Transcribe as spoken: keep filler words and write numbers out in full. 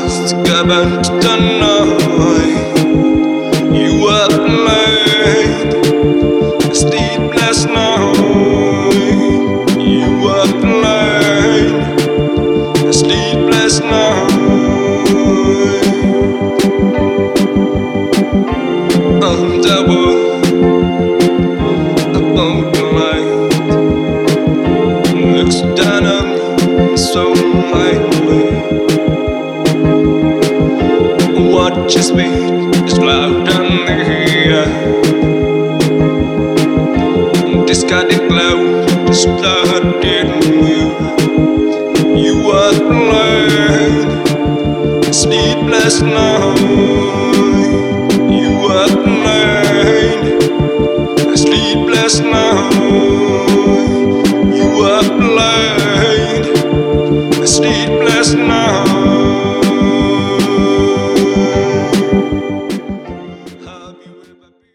Scabbard tonight. You were blind, a sleepless night. You were blind, a sleepless night. On the wood, above the light, looks down on me so lightly. Watches me is loud on the air. Discarded cloud is flooded you. You are blind, sleepless night. You are blind, sleepless night.